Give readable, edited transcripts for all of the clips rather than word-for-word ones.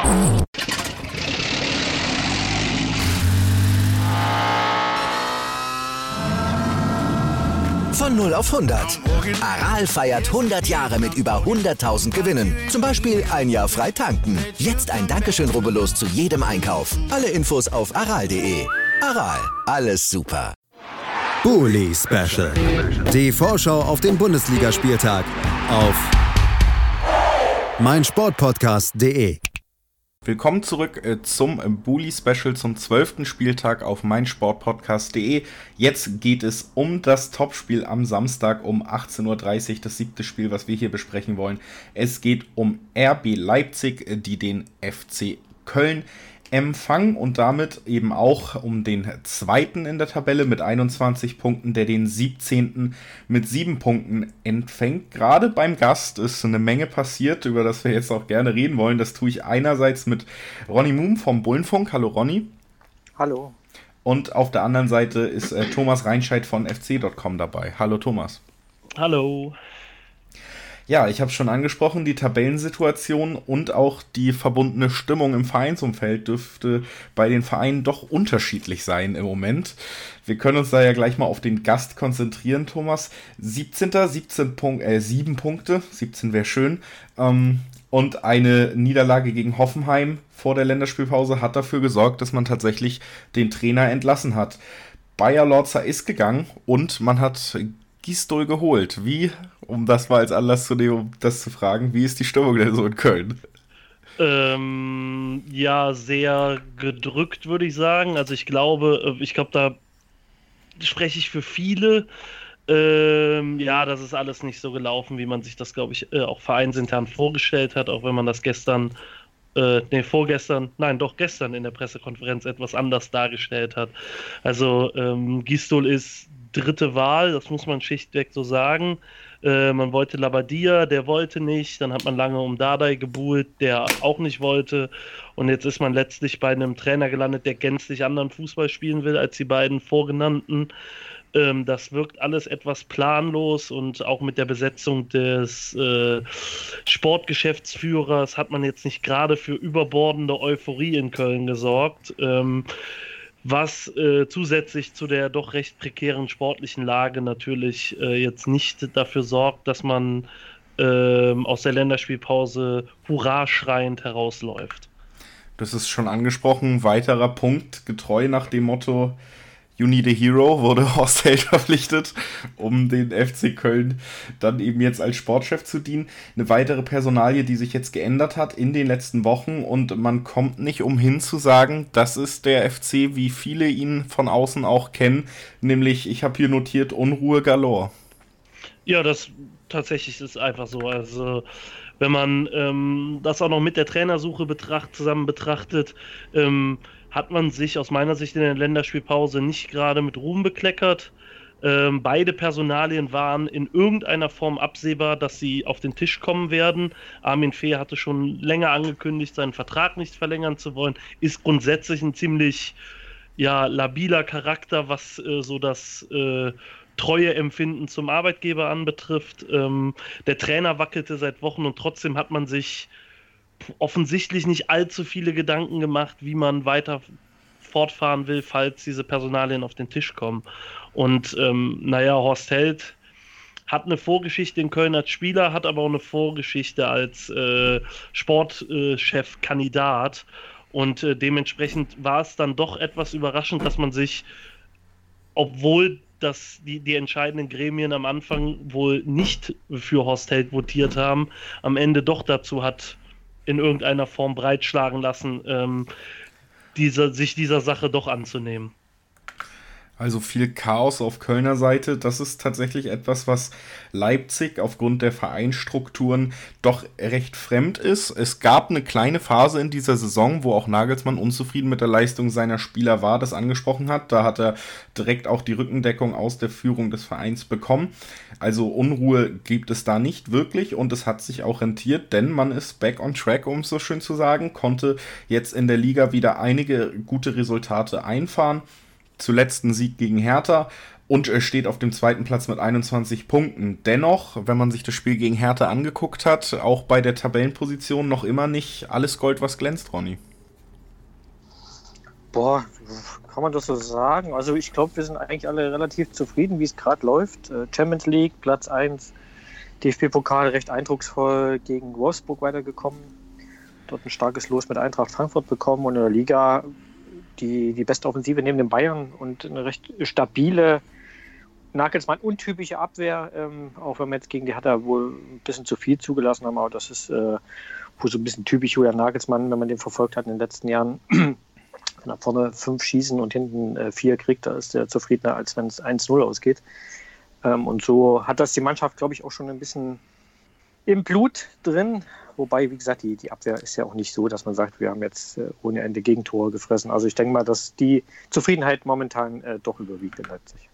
Von 0 auf 100. Aral feiert 100 Jahre mit über 100.000 Gewinnen. Zum Beispiel ein Jahr frei tanken. Jetzt ein Dankeschön, rubbellos zu jedem Einkauf. Alle Infos auf aral.de. Aral, alles super. Bully Special. Die Vorschau auf den Bundesligaspieltag auf meinsportpodcast.de. Willkommen zurück zum Bully Special zum 12. Spieltag auf meinsportpodcast.de. Jetzt geht es um das Topspiel am Samstag um 18:30 Uhr, das 7. Spiel, was wir hier besprechen wollen. Es geht um RB Leipzig, die den FC Köln empfangen und damit eben auch um den zweiten in der Tabelle mit 21 Punkten, der den 17. mit 7 Punkten empfängt. Gerade beim Gast ist eine Menge passiert, über das wir jetzt auch gerne reden wollen. Das tue ich einerseits mit Ronny Muhm vom Bullenfunk. Hallo Ronny. Hallo. Und auf der anderen Seite ist Thomas Reinscheid von fc.com dabei. Hallo Thomas. Hallo. Ja, ich habe es schon angesprochen, die Tabellensituation und auch die verbundene Stimmung im Vereinsumfeld dürfte bei den Vereinen doch unterschiedlich sein im Moment. Wir können uns da ja gleich mal auf den Gast konzentrieren, Thomas. 17. 7 Punkte, 17 wäre schön. Und eine Niederlage gegen Hoffenheim vor der Länderspielpause hat dafür gesorgt, dass man tatsächlich den Trainer entlassen hat. Bayer Lorzer ist gegangen und man hat Gisdol geholt. Wie, um das mal als Anlass zu nehmen, um das zu fragen, wie ist die Stimmung denn so in Köln? Ja, sehr gedrückt, würde ich sagen. Also ich glaube, da spreche ich für viele. Ja, das ist alles nicht so gelaufen, wie man sich das, glaube ich, auch vereinsintern vorgestellt hat, auch wenn man das gestern in der Pressekonferenz etwas anders dargestellt hat. Also Gisdol ist dritte Wahl, das muss man schlichtweg so sagen. Man wollte Labadia, der wollte nicht. Dann hat man lange um Dardai gebuhlt, der auch nicht wollte. Und jetzt ist man letztlich bei einem Trainer gelandet, der gänzlich anderen Fußball spielen will als die beiden vorgenannten. Das wirkt alles etwas planlos und auch mit der Besetzung des Sportgeschäftsführers hat man jetzt nicht gerade für überbordende Euphorie in Köln gesorgt. Was zusätzlich zu der doch recht prekären sportlichen Lage natürlich jetzt nicht dafür sorgt, dass man aus der Länderspielpause hurra schreiend herausläuft. Das ist schon angesprochen, weiterer Punkt, getreu nach dem Motto You need a hero, wurde Horst Held verpflichtet, um den FC Köln dann eben jetzt als Sportchef zu dienen. Eine weitere Personalie, die sich jetzt geändert hat in den letzten Wochen und man kommt nicht umhin zu sagen, das ist der FC, wie viele ihn von außen auch kennen, nämlich, ich habe hier notiert, Unruhe galore. Ja, das tatsächlich ist einfach so. Also wenn man das auch noch mit der Trainersuche zusammen betrachtet, hat man sich aus meiner Sicht in der Länderspielpause nicht gerade mit Ruhm bekleckert. Beide Personalien waren in irgendeiner Form absehbar, dass sie auf den Tisch kommen werden. Armin Fee hatte schon länger angekündigt, seinen Vertrag nicht verlängern zu wollen. Ist grundsätzlich ein ziemlich labiler Charakter, was so das Treueempfinden zum Arbeitgeber anbetrifft. Der Trainer wackelte seit Wochen und trotzdem hat man sich offensichtlich nicht allzu viele Gedanken gemacht, wie man weiter fortfahren will, falls diese Personalien auf den Tisch kommen. Und Horst Held hat eine Vorgeschichte in Köln als Spieler, hat aber auch eine Vorgeschichte als Sportchefkandidat. Und dementsprechend war es dann doch etwas überraschend, dass man sich, obwohl die entscheidenden Gremien am Anfang wohl nicht für Horst Held votiert haben, am Ende doch dazu hat in irgendeiner Form breitschlagen lassen, sich dieser Sache doch anzunehmen. Also viel Chaos auf Kölner Seite. Das ist tatsächlich etwas, was Leipzig aufgrund der Vereinsstrukturen doch recht fremd ist. Es gab eine kleine Phase in dieser Saison, wo auch Nagelsmann unzufrieden mit der Leistung seiner Spieler war, das angesprochen hat. Da hat er direkt auch die Rückendeckung aus der Führung des Vereins bekommen. Also Unruhe gibt es da nicht wirklich und es hat sich auch rentiert, denn man ist back on track, um es so schön zu sagen, konnte jetzt in der Liga wieder einige gute Resultate einfahren. Zuletzt ein Sieg gegen Hertha Und er steht auf dem zweiten Platz mit 21 Punkten. Dennoch, wenn man sich das Spiel gegen Hertha angeguckt hat, auch bei der Tabellenposition noch immer nicht alles Gold, was glänzt, Ronny. Boah, kann man das so sagen? Also ich glaube, wir sind eigentlich alle relativ zufrieden, wie es gerade läuft. Champions League, Platz 1, DFB-Pokal recht eindrucksvoll gegen Wolfsburg weitergekommen. Dort ein starkes Los mit Eintracht Frankfurt bekommen und in der Liga die beste Offensive neben den Bayern und eine recht stabile, Nagelsmann untypische Abwehr, auch wenn wir jetzt gegen die Hertha wohl ein bisschen zu viel zugelassen haben, aber das ist wohl so ein bisschen typisch Julian Nagelsmann, wenn man den verfolgt hat in den letzten Jahren. Wenn er vorne 5 schießen und hinten 4 kriegt, da ist er zufriedener, als wenn es 1-0 ausgeht. Und so hat das die Mannschaft, glaube ich, auch schon ein bisschen im Blut drin. Wobei, wie gesagt, die Abwehr ist ja auch nicht so, dass man sagt, wir haben jetzt ohne Ende Gegentore gefressen. Also ich denke mal, dass die Zufriedenheit momentan doch überwiegt in Leipzig.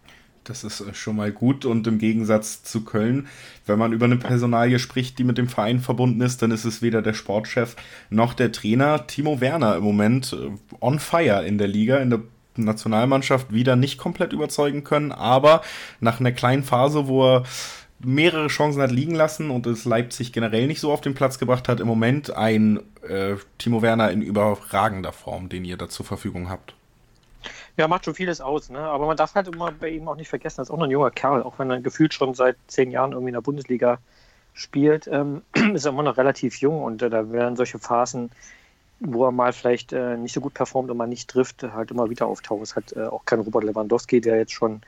Das ist schon mal gut und im Gegensatz zu Köln, wenn man über eine Personalie spricht, die mit dem Verein verbunden ist, dann ist es weder der Sportchef noch der Trainer. Timo Werner im Moment on fire in der Liga, in der Nationalmannschaft wieder nicht komplett überzeugen können, aber nach einer kleinen Phase, wo er mehrere Chancen hat liegen lassen und es Leipzig generell nicht so auf den Platz gebracht hat, im Moment ein Timo Werner in überragender Form, den ihr da zur Verfügung habt. Ja, macht schon vieles aus, ne? Aber man darf halt immer bei ihm auch nicht vergessen, er ist auch noch ein junger Kerl, auch wenn er gefühlt schon seit 10 Jahren irgendwie in der Bundesliga spielt, ist er immer noch relativ jung und da werden solche Phasen, wo er mal vielleicht nicht so gut performt und mal nicht trifft, halt immer wieder auftauchen. Es hat auch kein Robert Lewandowski, der jetzt schon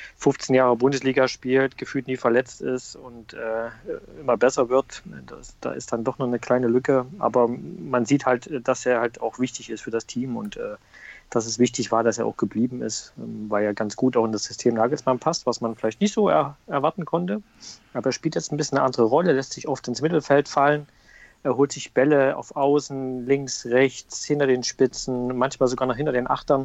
15 Jahre Bundesliga spielt, gefühlt nie verletzt ist und immer besser wird. Da ist dann doch noch eine kleine Lücke, aber man sieht halt, dass er halt auch wichtig ist für das Team und dass es wichtig war, dass er auch geblieben ist, weil er ganz gut auch in das System Nagelsmann passt, was man vielleicht nicht so erwarten konnte. Aber er spielt jetzt ein bisschen eine andere Rolle, lässt sich oft ins Mittelfeld fallen, er holt sich Bälle auf Außen, links, rechts, hinter den Spitzen, manchmal sogar noch hinter den Achtern.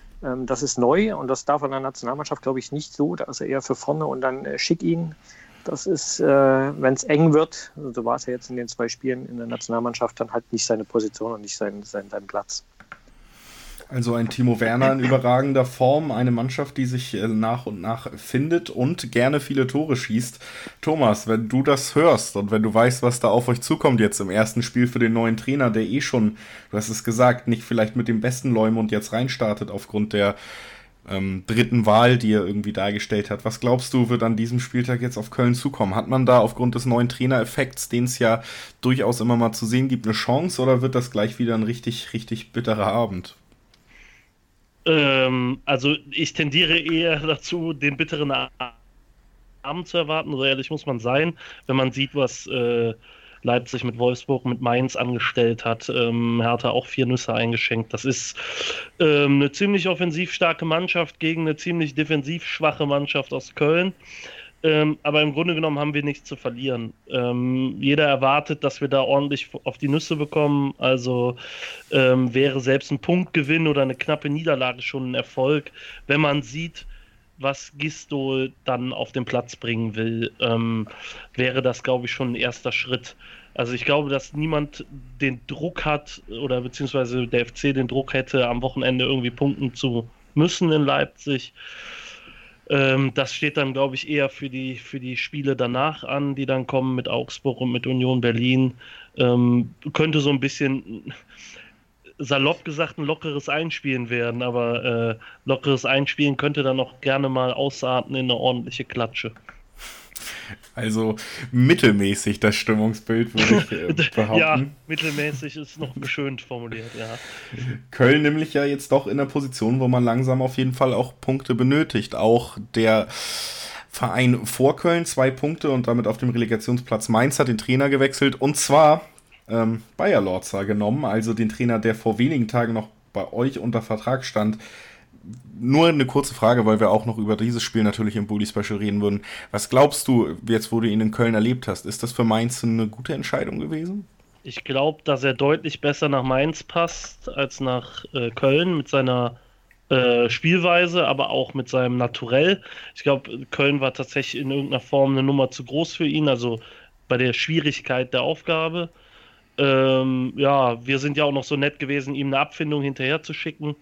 Das ist neu und das darf an der Nationalmannschaft, glaube ich, nicht so. Da ist er eher für vorne und dann schick ihn. Das ist, wenn es eng wird, so war es ja jetzt in den 2 Spielen in der Nationalmannschaft, dann halt nicht seine Position und nicht sein Platz. Also ein Timo Werner in überragender Form, eine Mannschaft, die sich nach und nach findet und gerne viele Tore schießt. Thomas, wenn du das hörst und wenn du weißt, was da auf euch zukommt jetzt im ersten Spiel für den neuen Trainer, der schon, du hast es gesagt, nicht vielleicht mit dem besten Leumund jetzt reinstartet aufgrund der dritten Wahl, die er irgendwie dargestellt hat. Was glaubst du, wird an diesem Spieltag jetzt auf Köln zukommen? Hat man da aufgrund des neuen Trainereffekts, den es ja durchaus immer mal zu sehen gibt, eine Chance oder wird das gleich wieder ein richtig, richtig bitterer Abend? Also ich tendiere eher dazu, den bitteren Abend zu erwarten, so ehrlich muss man sein, wenn man sieht, was Leipzig mit Wolfsburg, mit Mainz angestellt hat. Hertha auch 4 Nüsse eingeschenkt. Das ist eine ziemlich offensiv starke Mannschaft gegen eine ziemlich defensiv schwache Mannschaft aus Köln. Aber im Grunde genommen haben wir nichts zu verlieren. Jeder erwartet, dass wir da ordentlich auf die Nüsse bekommen. Also wäre selbst ein Punktgewinn oder eine knappe Niederlage schon ein Erfolg. Wenn man sieht, was Gistol dann auf den Platz bringen will, wäre das, glaube ich, schon ein erster Schritt. Also ich glaube, dass niemand den Druck hat oder beziehungsweise der FC den Druck hätte, am Wochenende irgendwie punkten zu müssen in Leipzig. Das steht dann, glaube ich, eher für die Spiele danach an, die dann kommen mit Augsburg und mit Union Berlin. Könnte so ein bisschen, salopp gesagt, ein lockeres Einspielen werden, aber lockeres Einspielen könnte dann auch gerne mal ausarten in eine ordentliche Klatsche. Also mittelmäßig das Stimmungsbild, würde ich behaupten. Ja, mittelmäßig ist noch geschönt formuliert, ja. Köln nämlich ja jetzt doch in der Position, wo man langsam auf jeden Fall auch Punkte benötigt. Auch der Verein vor Köln 2 Punkte und damit auf dem Relegationsplatz Mainz hat den Trainer gewechselt und zwar Bayer Lorza genommen, also den Trainer, der vor wenigen Tagen noch bei euch unter Vertrag stand. Nur eine kurze Frage, weil wir auch noch über dieses Spiel natürlich im Bully Special reden würden. Was glaubst du, jetzt wo du ihn in Köln erlebt hast, ist das für Mainz eine gute Entscheidung gewesen? Ich glaube, dass er deutlich besser nach Mainz passt als nach Köln mit seiner Spielweise, aber auch mit seinem Naturell. Ich glaube, Köln war tatsächlich in irgendeiner Form eine Nummer zu groß für ihn, also bei der Schwierigkeit der Aufgabe. Ja, wir sind ja auch noch so nett gewesen, ihm eine Abfindung hinterher zu schicken.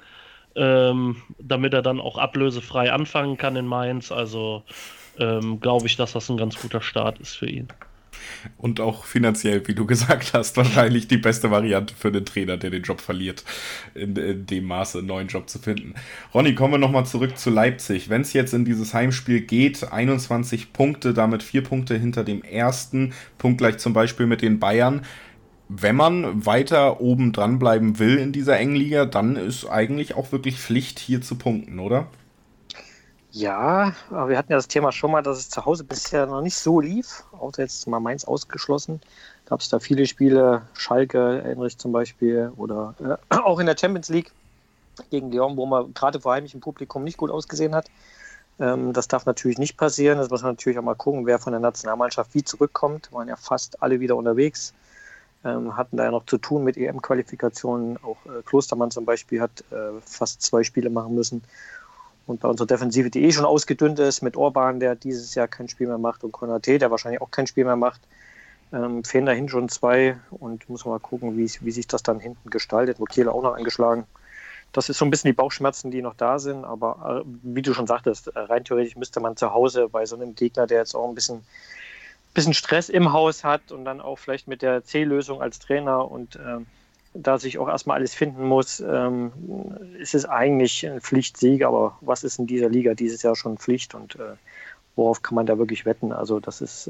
damit er dann auch ablösefrei anfangen kann in Mainz. Also glaube ich, dass das ein ganz guter Start ist für ihn. Und auch finanziell, wie du gesagt hast, wahrscheinlich die beste Variante für den Trainer, der den Job verliert, in dem Maße einen neuen Job zu finden. Ronny, kommen wir nochmal zurück zu Leipzig. Wenn es jetzt in dieses Heimspiel geht, 21 Punkte, damit 4 Punkte hinter dem ersten, punktgleich zum Beispiel mit den Bayern. Wenn man weiter oben dran bleiben will in dieser engen Liga, dann ist eigentlich auch wirklich Pflicht, hier zu punkten, oder? Ja, aber wir hatten ja das Thema schon mal, dass es zu Hause bisher noch nicht so lief. Auch jetzt mal Mainz ausgeschlossen. Gab es da viele Spiele, Schalke, erinnere ich zum Beispiel, oder auch in der Champions League gegen Lyon, wo man gerade vor heimischem Publikum nicht gut ausgesehen hat. Das darf natürlich nicht passieren. Das muss man natürlich auch mal gucken, wer von der Nationalmannschaft wie zurückkommt. Waren ja fast alle wieder unterwegs. Hatten da ja noch zu tun mit EM-Qualifikationen. Auch Klostermann zum Beispiel hat fast 2 Spiele machen müssen. Und bei unserer Defensive, die schon ausgedünnt ist, mit Orban, der dieses Jahr kein Spiel mehr macht, und Konaté, der wahrscheinlich auch kein Spiel mehr macht, fehlen dahin schon 2 und muss man mal gucken, wie sich das dann hinten gestaltet. Mukiele auch noch angeschlagen. Das ist so ein bisschen die Bauchschmerzen, die noch da sind, aber wie du schon sagtest, rein theoretisch müsste man zu Hause bei so einem Gegner, der jetzt auch ein bisschen Stress im Haus hat und dann auch vielleicht mit der C-Lösung als Trainer und da sich auch erstmal alles finden muss, ist es eigentlich ein Pflichtsieg, aber was ist in dieser Liga dieses Jahr schon Pflicht und worauf kann man da wirklich wetten? Also das ist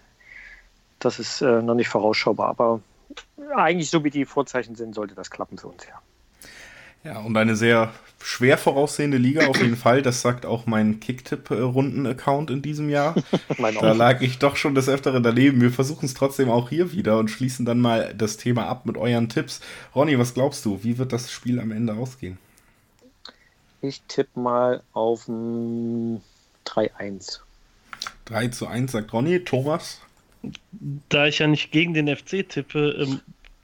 noch nicht vorausschaubar, aber eigentlich so wie die Vorzeichen sind, sollte das klappen für uns, ja. Ja, und eine sehr schwer voraussehende Liga auf jeden Fall. Das sagt auch mein Kicktipp-Runden-Account in diesem Jahr. Da lag ich doch schon des Öfteren daneben. Wir versuchen es trotzdem auch hier wieder und schließen dann mal das Thema ab mit euren Tipps. Ronny, was glaubst du? Wie wird das Spiel am Ende ausgehen? Ich tippe mal auf 3-1. 3-1 sagt Ronny. Thomas? Da ich ja nicht gegen den FC tippe,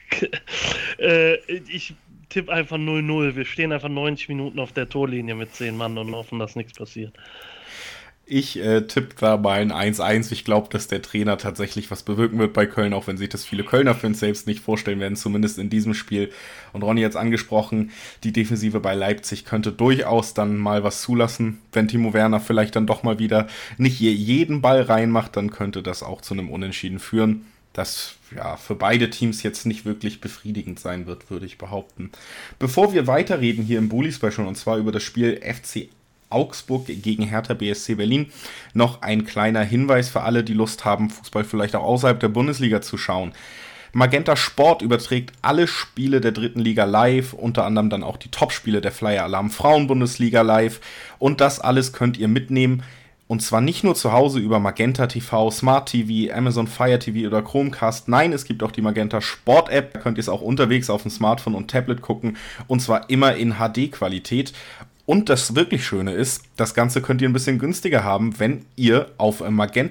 ich tippe einfach 0-0. Wir stehen einfach 90 Minuten auf der Torlinie mit 10 Mann und hoffen, dass nichts passiert. Ich tippe da mal ein 1-1. Ich glaube, dass der Trainer tatsächlich was bewirken wird bei Köln, auch wenn sich das viele Kölner-Fans selbst nicht vorstellen werden, zumindest in diesem Spiel. Und Ronny hat es angesprochen, die Defensive bei Leipzig könnte durchaus dann mal was zulassen. Wenn Timo Werner vielleicht dann doch mal wieder nicht jeden Ball reinmacht, dann könnte das auch zu einem Unentschieden führen. Das ja für beide Teams jetzt nicht wirklich befriedigend sein wird, würde ich behaupten. Bevor wir weiterreden hier im Bully Special, und zwar über das Spiel FC Augsburg gegen Hertha BSC Berlin, noch ein kleiner Hinweis für alle, die Lust haben, Fußball vielleicht auch außerhalb der Bundesliga zu schauen. Magenta Sport überträgt alle Spiele der 3. Liga live, unter anderem dann auch die Topspiele der Flyer Alarm Frauen-Bundesliga live, und das alles könnt ihr mitnehmen. Und zwar nicht nur zu Hause über Magenta TV, Smart TV, Amazon Fire TV oder Chromecast. Nein, es gibt auch die Magenta Sport App. Da könnt ihr es auch unterwegs auf dem Smartphone und Tablet gucken. Und zwar immer in HD-Qualität. Und das wirklich Schöne ist, das Ganze könnt ihr ein bisschen günstiger haben, wenn ihr auf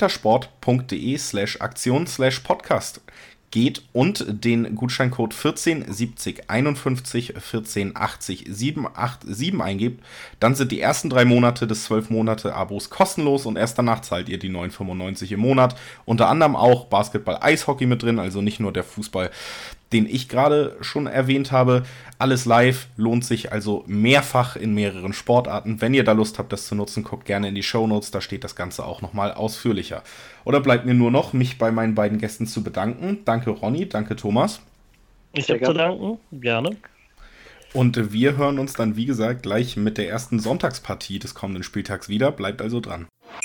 magentasport.de/aktion/podcast geht und den Gutscheincode 14 70 51 14 80 787 eingebt, dann sind die ersten 3 Monate des 12-Monate-Abos kostenlos und erst danach zahlt ihr die 9,95 im Monat. Unter anderem auch Basketball, Eishockey mit drin, also nicht nur der Fußball, den ich gerade schon erwähnt habe. Alles live, lohnt sich also mehrfach in mehreren Sportarten. Wenn ihr da Lust habt, das zu nutzen, guckt gerne in die Shownotes, da steht das Ganze auch nochmal ausführlicher. Oder bleibt mir nur noch, mich bei meinen beiden Gästen zu bedanken. Danke Ronny, danke Thomas. Ich habe zu danken, gerne. Und wir hören uns dann, wie gesagt, gleich mit der ersten Sonntagspartie des kommenden Spieltags wieder. Bleibt also dran.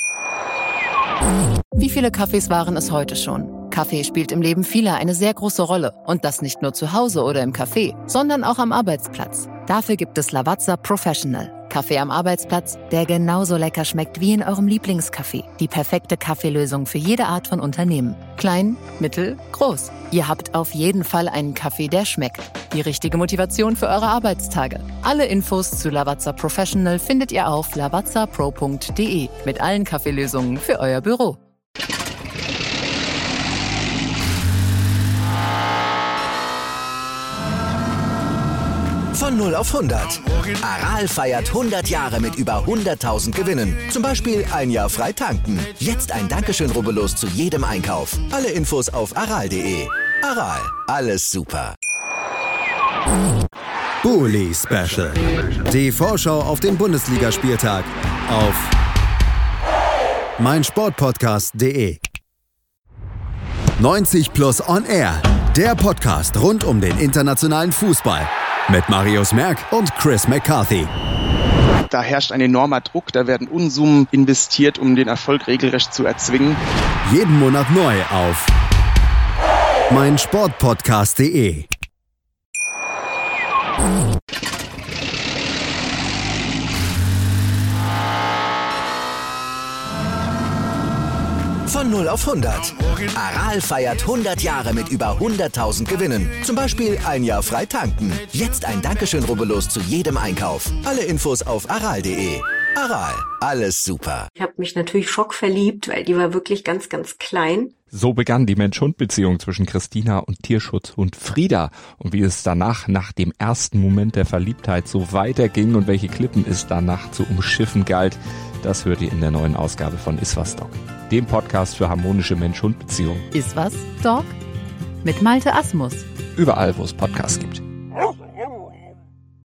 Wie viele Kaffees waren es heute schon? Kaffee spielt im Leben vieler eine sehr große Rolle. Und das nicht nur zu Hause oder im Café, sondern auch am Arbeitsplatz. Dafür gibt es Lavazza Professional. Kaffee am Arbeitsplatz, der genauso lecker schmeckt wie in eurem Lieblingscafé. Die perfekte Kaffeelösung für jede Art von Unternehmen. Klein, mittel, groß. Ihr habt auf jeden Fall einen Kaffee, der schmeckt. Die richtige Motivation für eure Arbeitstage. Alle Infos zu Lavazza Professional findet ihr auf lavazzapro.de mit allen Kaffeelösungen für euer Büro. Von 0 auf 100. Aral feiert 100 Jahre mit über 100.000 Gewinnen. Zum Beispiel ein Jahr frei tanken. Jetzt ein Dankeschön, rubbellos zu jedem Einkauf. Alle Infos auf aral.de. Aral, alles super. Bully Special. Die Vorschau auf den Bundesligaspieltag auf meinsportpodcast.de. 90 Plus On Air. Der Podcast rund um den internationalen Fußball. Mit Marius Merck und Chris McCarthy. Da herrscht ein enormer Druck, da werden Unsummen investiert, um den Erfolg regelrecht zu erzwingen. Jeden Monat neu auf meinsportpodcast.de. Von 0 auf 100. Aral feiert 100 Jahre mit über 100.000 Gewinnen. Zum Beispiel ein Jahr frei tanken. Jetzt ein Dankeschön, rubbellos zu jedem Einkauf. Alle Infos auf aral.de. Aral, alles super. Ich habe mich natürlich schockverliebt, weil die war wirklich ganz, ganz klein. So begann die Mensch-Hund-Beziehung zwischen Christina und Tierschutzhund Frieda. Und wie es danach, nach dem ersten Moment der Verliebtheit, so weiterging und welche Klippen es danach zu umschiffen galt, das hört ihr in der neuen Ausgabe von Iswas Dog, dem Podcast für harmonische Mensch-Hund-Beziehungen. Iswas Dog? Mit Malte Asmus. Überall, wo es Podcasts gibt.